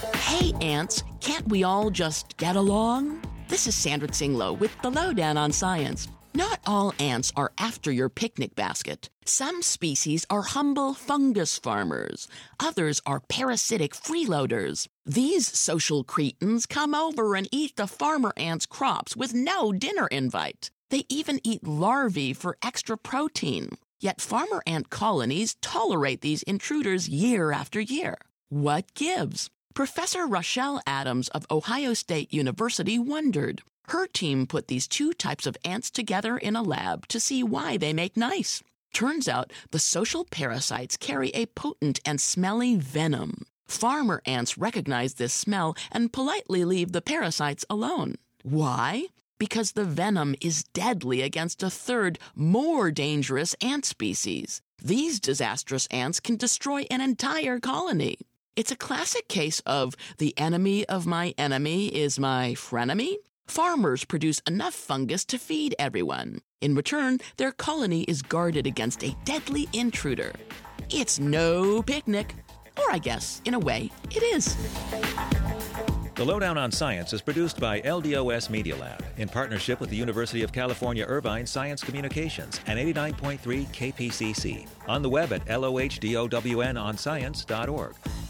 Hey, ants, can't we all just get along? This is Sandra Tsinglo with the Lowdown on Science. Not all ants are after your picnic basket. Some species are humble fungus farmers. Others are parasitic freeloaders. These social cretins come over and eat the farmer ant's crops with no dinner invite. They even eat larvae for extra protein. Yet farmer ant colonies tolerate these intruders year after year. What gives? Professor Rochelle Adams of Ohio State University wondered. Her team put these two types of ants together in a lab to see why they make nice. Turns out the social parasites carry a potent and smelly venom. Farmer ants recognize this smell and politely leave the parasites alone. Why? Because the venom is deadly against a third, more dangerous ant species. These disastrous ants can destroy an entire colony. It's a classic case of the enemy of my enemy is my frenemy. Farmers produce enough fungus to feed everyone. In return, their colony is guarded against a deadly intruder. It's no picnic. Or I guess, in a way, it is. The Lowdown on Science is produced by LDOS Media Lab in partnership with the University of California Irvine Science Communications and 89.3 KPCC. On the web at LOHDOWNonscience.org.